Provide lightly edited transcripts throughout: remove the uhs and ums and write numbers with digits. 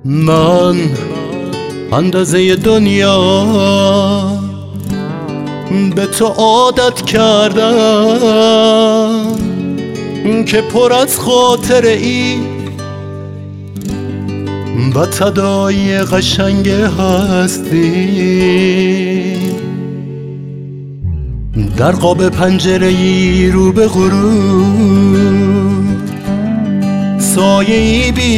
من اندازه دنیا به تو عادت کردم که پر از خاطره ای و تداعی قشنگ هستی. در قاب پنجره ای رو به غروب، سایه‌ای بی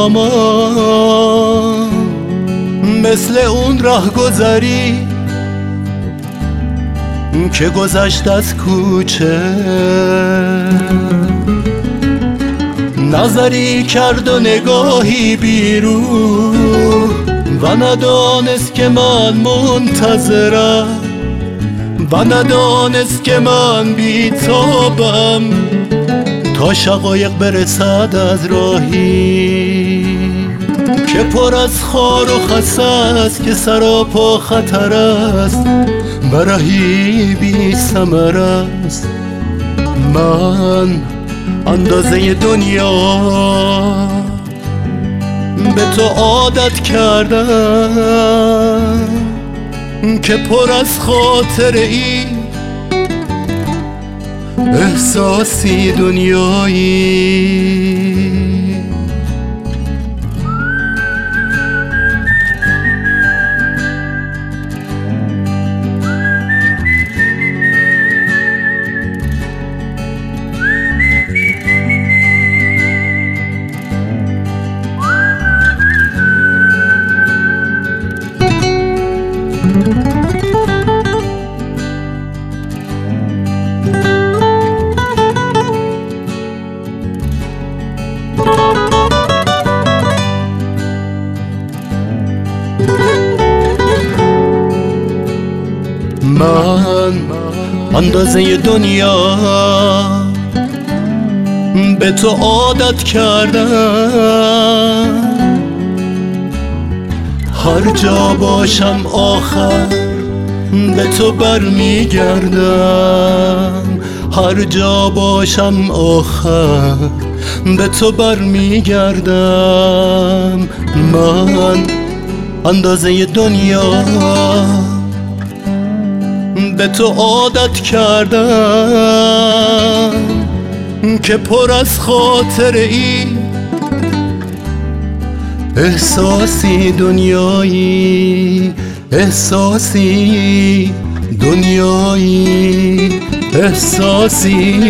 سامان، مثل اون ره گذری که گذشت از کوچه. نظری کرد و نگاهی بیرون و ندانست که من منتظرم و ندانست که من بی‌تابم تا شقایق برسد از راهی که پر از خار و خس است، که سراپا خطر است و رهی بی ثمر است. من اندازه دنیا به تو عادت کردم که پر از خاطره ای، احساسی دنیایی. من اندازه دنیا به تو عادت کردم، هر جا باشم آخر به تو برمیگردم، هر جا باشم آخر به تو برمیگردم. من اندازه دنیا به تو عادت کردم که پر از خاطره ای، احساسی دنیایی، احساسی دنیایی، احساسی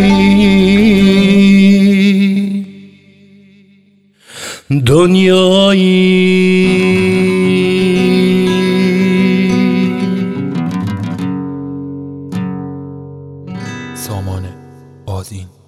دنیایی. سامان آذین.